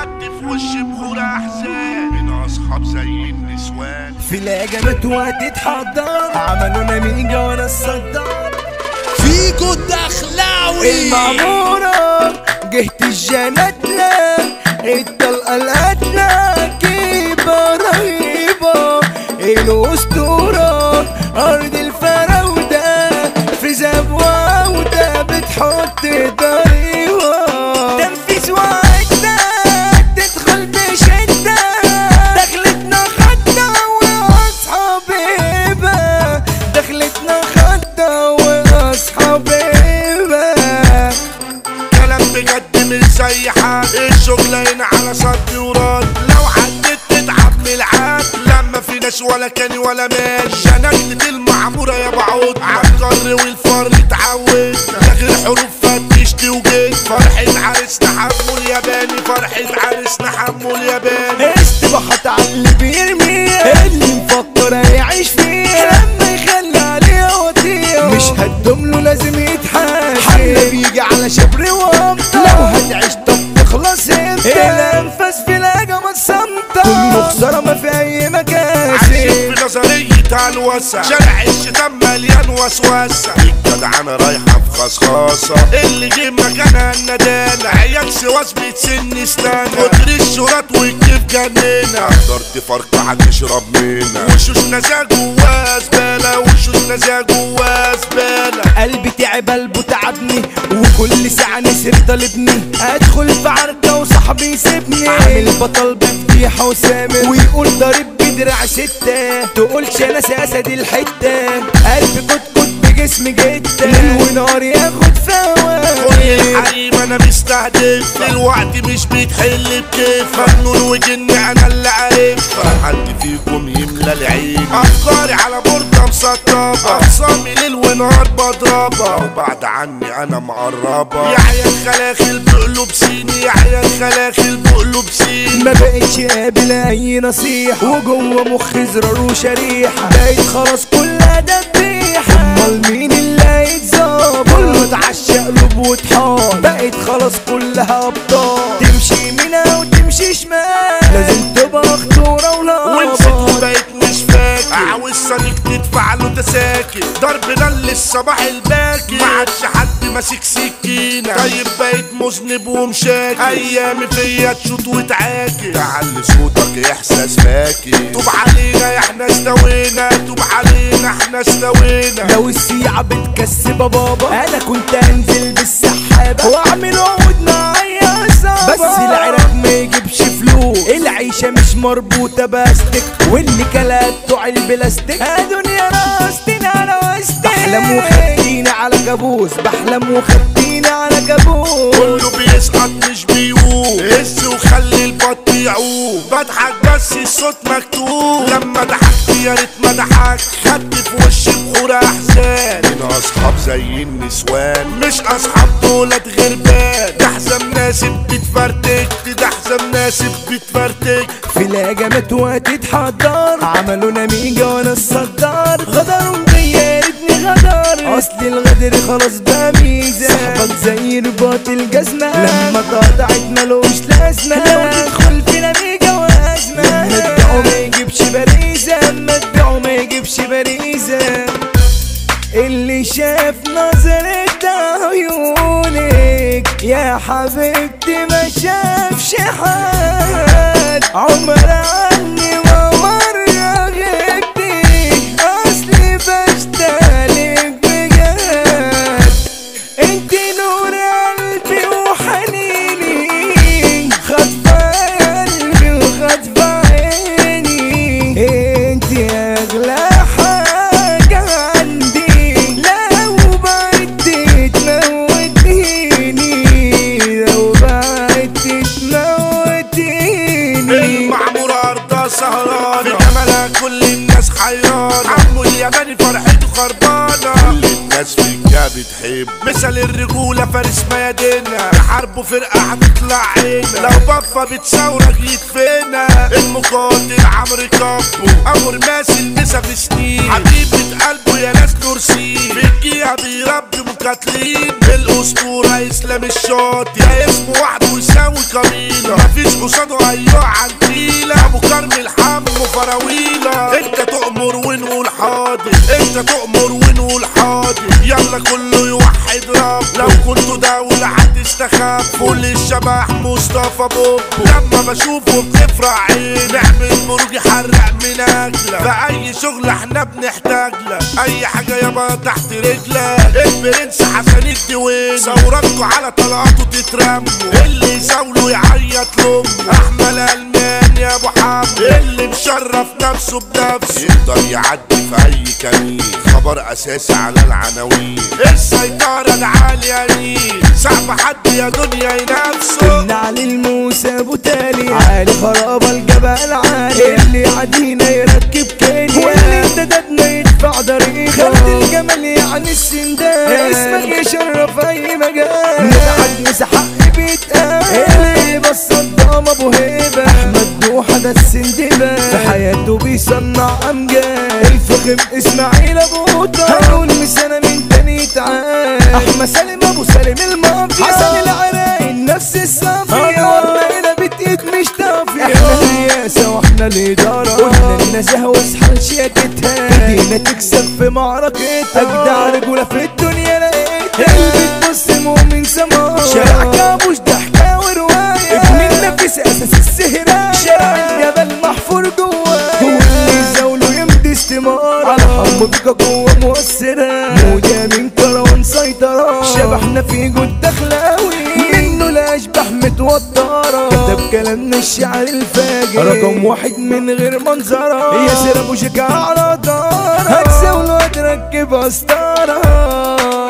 خدت في وشي بخور احزان من اصحاب زي النسوان. في الاجابات وهتتحضر عملوا نميجة وانا الصدار فيكو الدخلاوي المعمورة جهة الجناتنا الطلقة القتلة كيبة رهيبة الأسطورة أرض الفراودة في زبوة وده بتحط ضريبة تنفيذ وعدة تدخل بشدة دخلتنا خدة وأصحاب هبة دخلتنا خدة وأصحاب هبة كلام بجد مش زي حد الشغلة هنا على صد ورد لو عدت تتعب من العاد لما في ناس ولا كاني ولا مال شنكلة المعمورة يا بعود عالقر والفار اتعود لغير حروف فتشت وجيت فرحة عرسنا حمو الياباني فرحة عرسنا حمو الياباني استباحة على اللي بيرميها اللي مفكر هيعيش فيها لما يخلي عليها وطيها مش هتدوم له لازم يتحاسب حمله بيجي على شبر وامطة لو هتعيش طب تخلص انت الانفاس في الهجمة الصامتة كله خسارة ما في اي مكاسب عايشين في نظرية هلوسة شارع الشتام مليان وسوسة الجدعنة رايحة في خصخاصة اللي جه مكانها الندالة عيال سواس بتسن سنانة كتر الشرات والكيف جنينة قدرت فرقة هتشرب منا وشوشنا زي جواها زبالة وشوشنا زي جواها زبالة قلبي تعب قلبه تعبني وكل ساعة نسر طالبني ادخل في عركة وصاحبي يسيبني عامل بطل بفتيحة وسامر ويقول ضارب بدرع ستة تقولش انا ساسة دي الحتة قلبي كتكت بجسم جدا ليل ونهار ياخد فوا كل الحريم انا مستهدف دلوقتي مش بيتحل بكيف مجنون وجني انا اللي عارفها حد فيكم يملى العين افكاري على بورده مسطبه اقسامي ليل ونهار بضربها وبعد عني انا مقربه يا عيال خلاخل بقلوب سيني يا عيال خلاخل بقلوب سيني ما بقتش قابل اي نصيحة وجوه مخي زرار وشريحة بقيت خلاص كلها دبيحة امال مين اللي هيتظبط كله اتعشى قلوب وطحان بقيت خلاص كلها ابطال تمشي يمينها وتمشي شمال لازم تبقى خطورة ونسيت ولابط وبقيت مش فاكر عاوز صديق تدفع له تساكن ضربنا للصباح الباكر ما عادش حد ماسك سكينة طيب بقيت مذنب ومشاكل ايامي فيا تشوط وتعاكل تعلي صوتك احساس فاكر توب علينا احنا استوينا توب علينا احنا استوينا لو السيعة بتكسب بابا انا كنت انزل بالسحابة واعمل عقود معايا صعبة بس العراق ما يجيبش فلوس العيشة مش مربوطة باستك واللي كلات بتوع البلاستيك دنيا راستين على وسطك بحلم وخديني على كابوس بحلم وخديني على كابوس كله بيسقط مش بيقوم هز وخلي البط يعوم بضحك بس الصوت مكتوب لما ضحكت يا ريت ما ضحكت خدت في وشي بخور احزان من اصحاب زي النسوان مش اصحاب دولت غربان ده حزام ناسب بتفرتك ده حزام ناسب بتفرتك في الهجمات وهتتحضر عملوا نميجة وانا الصدار غدروا بيا يا ريتني غدر اصل الغدر خلاص بقى ميزة صاحبك زي رباط الجزمة لما قطعت ملوش لازمة لو تدخل في نميجة وازمة لما تبيعه ما يجيبش باريزة اما تبيعه ما يجيبش باريزة اللي شاف نظرة عيونك يا حبيبتي ما شافش حد عمر عني ما مرة غبتي اصلي بشتغلك بجد انت نور قلبي وحنيني خطفة قلبي وخطفة عيني انت اغلى حاجة عندي لو بعدتي تموتيني لو بعدتي تموتيني المعمورة أرضها سهرانة في جمالها كل الناس حيرانة عمو الياباني فرحته خربانة كل الناس فيها بتحب مثل الرجولة فارس ميادينا حربه فرقة هتطلع عينا لو بفة بتصورك يدفنا المقاتل عمرو كابو أمر ماسل مسا في سنين حبيبة قلبه يا ناس نورسين في الجيهة بيربي مقاتلين الأسطورة إسلام الشاطي يا اسمه وحده يساوي قبيلة مفيش قصاده ايوه عنتيلة ابو كرم الحم فراويلة. انت تؤمر ونقول حاضر، انت تؤمر ونقول حاضر، يلا كله يوحد رب. لو كنتوا دولة هتستخف كل الشبح مصطفى بوبو. لما بشوفه بتفرع عين نعمل مروج يحرق من اجلك. في اي شغل احنا بنحتاج لك، اي حاجة يابا تحت رجلك. البرنس حسن الدوين ثوراتكوا على طلعاته تترموا، اللي يزاوله يعيط لامه. احمد المان يا ابو حمد اللي مشرف نفسه بنفسه، يقدر يعدي في اي كمين، خبر اساسي على العناوين. السيطرة العالية ليه صعب حد يا دنيا ينافسه. النعل الموسى ابو تالي عالي خرابة الجبل عالي، اللي عدينا يركب كيلي واللي امتدادنا يدفع ضريبة. خالد الجمل يعني السندان اسمك يشرف اي مجال، نتعد مسحق بيتقال اللي بس الضام ابو هيبة. احمد دوحة ده السندبان في حياته بيصنع امجاد، الفخم اسماعيل ابو طه هنقول مسنة من تاني تعال. احمد سالم ابو سالم المافيا، حسن العراين نفس الصافية، انورنا هنا بتقيت مش طافية. احنا الرئاسة واحنا الادارة، قلنا النزاهة واصحى شياكتها، ايدينا تكسب في معركتها. اجدع رجولة في الدنيا لقيتها، اللي بتبص مؤمن سمار. شارع كابوش ده حكاية ورواية، ابن النفس اساس السهرة. شارع الجبل محفور جواه، هو اللي زاوله يمضي استمارة. على حمودك قوة مؤثرة، موجة من كروان سيطرة. شبحنا في جود دخلاوي، منه الاشباح متوترة. كتب كلامنا الشعر الفاجر، رقم واحد من غير منظرة. ياسر ابو شجاع على دارة، هتزاوله هتركب اسطارة.